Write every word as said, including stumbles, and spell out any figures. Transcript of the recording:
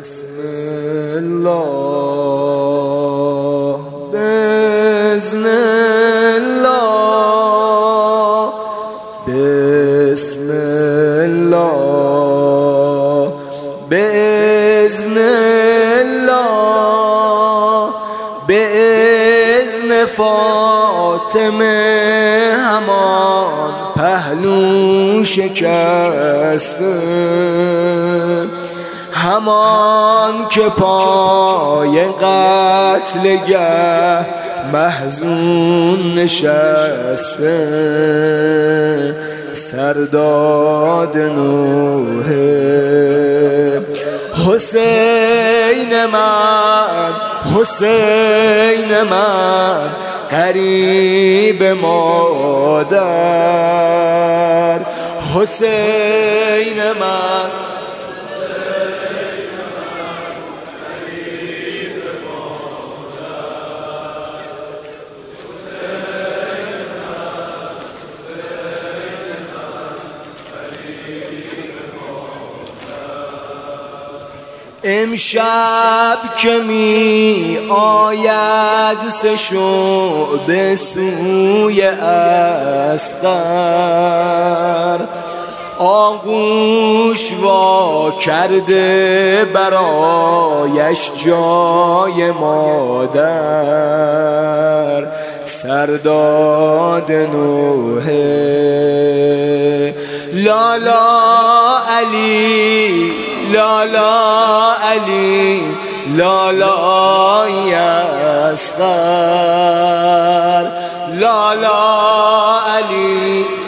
بسم الله بإذن الله بسم الله بإذن الله بإذن فاطمه همان پهلو شکسته، همان که پای قتلگه محزون نشسته، سرداد نوح حسین من حسین من قریب مادر، حسین من امشب که می آید سه شعبه سوی اصغر، آغوش وا کرده برایش جای مادر، سرداد نوح لالا علی لالا علی لالا اصغر لالا علی